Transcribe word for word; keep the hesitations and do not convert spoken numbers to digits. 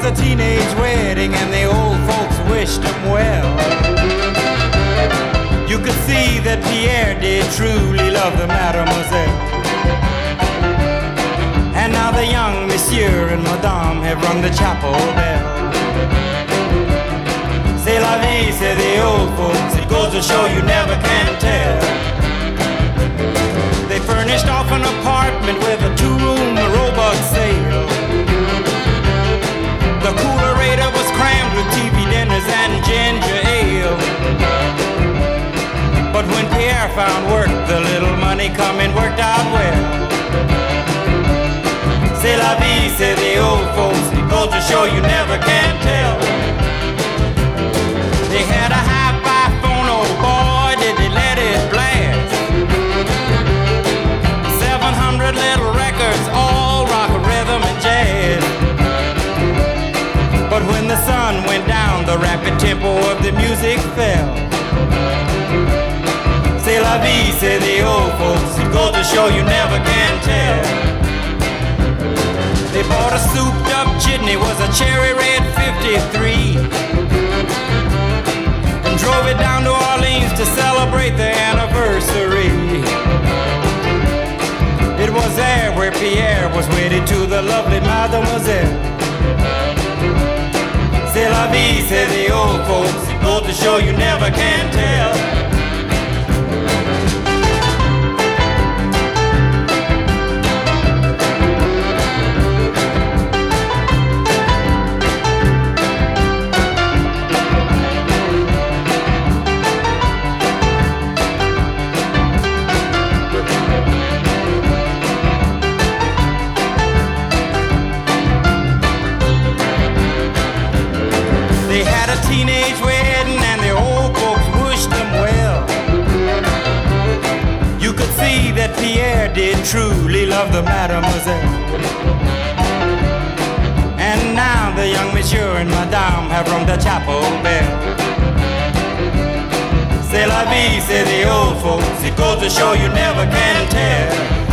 a teenage wedding and the old folks wished him well. You could see that Pierre did truly love the mademoiselle. And now the young monsieur and madame have rung the chapel bell. C'est la vie, say the old folks, it goes to show you never can tell. They furnished off an apartment with a two-room robot sale. The coolerator was crammed with T V dinners and ginger ale. But when Pierre found work, the little money coming worked out well. C'est la vie, say the old folks, it goes to show you never can tell. They had a hi-fi phone, oh boy, did they let it blast. seven hundred little records, all rock, rhythm, and jazz. But when the sun went down, the rapid tempo of the music fell. C'est la vie, say the old folks, it goes to show you never can tell. They bought a souped up jitney, was a cherry red fifty-three, and drove it down to Orleans to celebrate their anniversary. It was there where Pierre was wedded to the lovely mademoiselle. C'est la vie, say the old folks, it goes to show you never can tell. Teenage wedding and the old folks wished them well. You could see that Pierre did truly love the mademoiselle. And now the young monsieur and madame have rung the chapel bell. C'est la vie, say the old folks, it goes to show you never can tell.